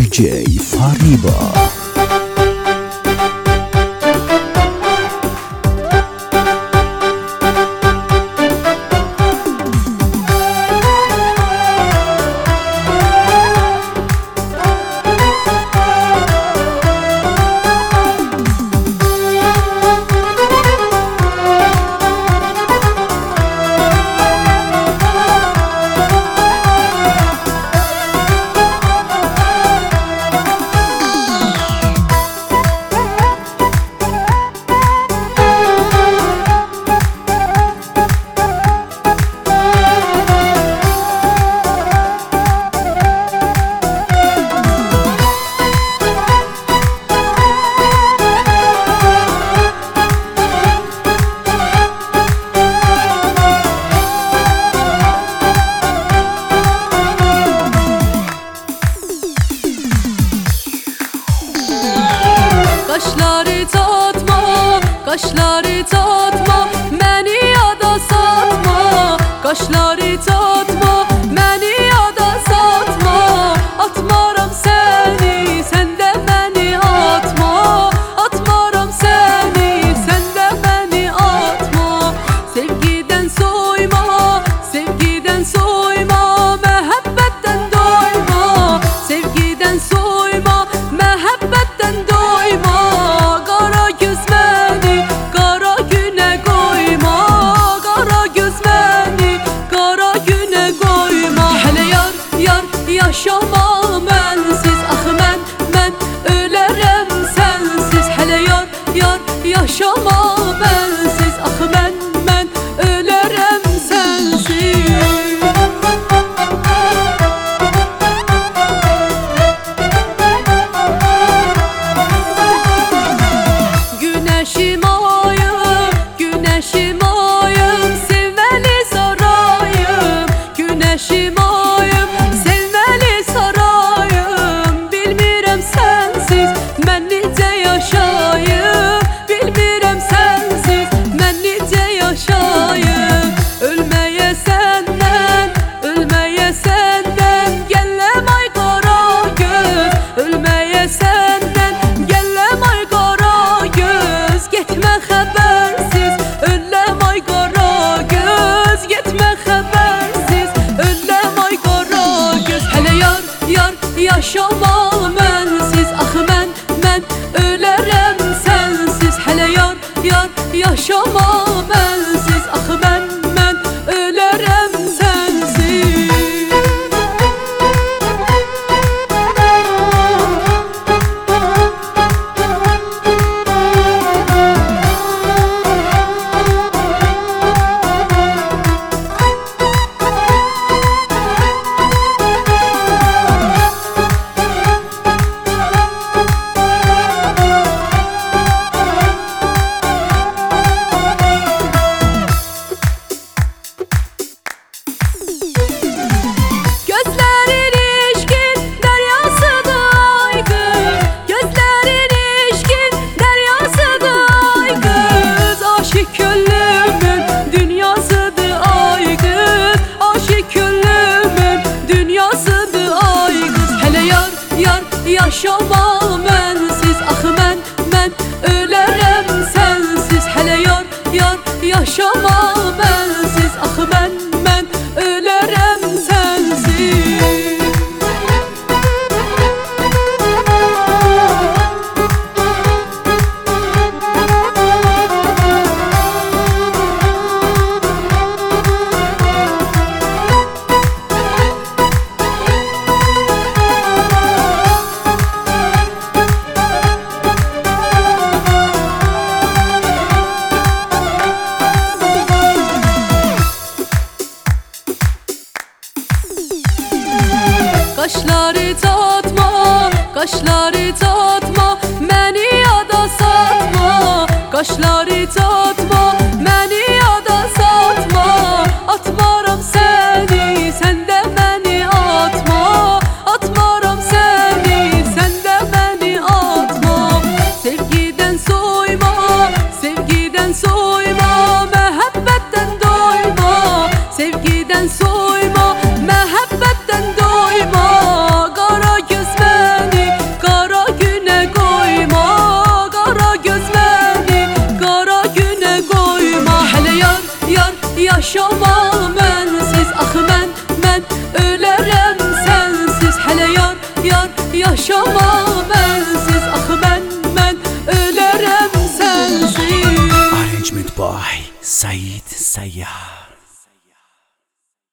DJ Fariba. Kaşları tatma, kaşları tatma, məni yada satma. Kaşları tatma, məni yada satma. Atmaram səni, sən də məni atma. Atmaram səni, sən də məni atma. Sevgidən soyma, sevgidən soyma, məhəbbətdən doyma. Sevgidən soyma, məhəbbətdən doyma. Qara göz məni qara günə qoyma. Qara göz məni qara günə qoyma. Hələ yar, yar yaşama mənsiz. Axı mən ölərəm sənsiz. Hələ yar, yar yaşama mənsiz. Axı mən ölərəm sənsiz. Güneşim ayım, güneşim ayım, sevmeli sarayım. Güneşim ayım, sevmeli sarayım. Bilmirəm sensiz mən necə yaşayım. Bilmirəm sensiz mən necə yaşayım. Ölməyə səndən, ölməyə səndən gəlləm ay qara göz. Ölməyə səndən gəlləm ay qara göz. Getmə xəbərsiz, öləm ay qara göz. Getmə xəbərsiz, öləm ay qara göz. Hələ yar, yar yaşama mənsiz. Axı mən ölərəm sənsiz. Hələ yar, yar yaşama mənsiz. Axı mən ölərəm sənsiz. Gözlerin işkin deryasıdır aygın. Gözlerin işkin deryasıdır aygın. Aşık gönlümün dünyasıdır aygın. Aşık gönlümün dünyasıdır aygın. Hele yar, yar yaşama mənsiz. Axı mən ölərəm sənsiz. Hele yar, yar yaşama mənsiz. Axı mən ölərəm sənsiz. Kaşları tatma, kaşları tatma, məni yada satma. Kaşları tatma, məni yada satma. Atmaram səni, sən də məni atma. Atmaram səni, sən də məni atma. Sevgidən soyma, sevgidən soyma, məhəbbətdən doyma. Sevgidən soyma, məhəbbətdən doyma. Qara göz məni yaşama bensiz. Axı mən ölərəm sənsiz. Arrangement by Said Sayyah.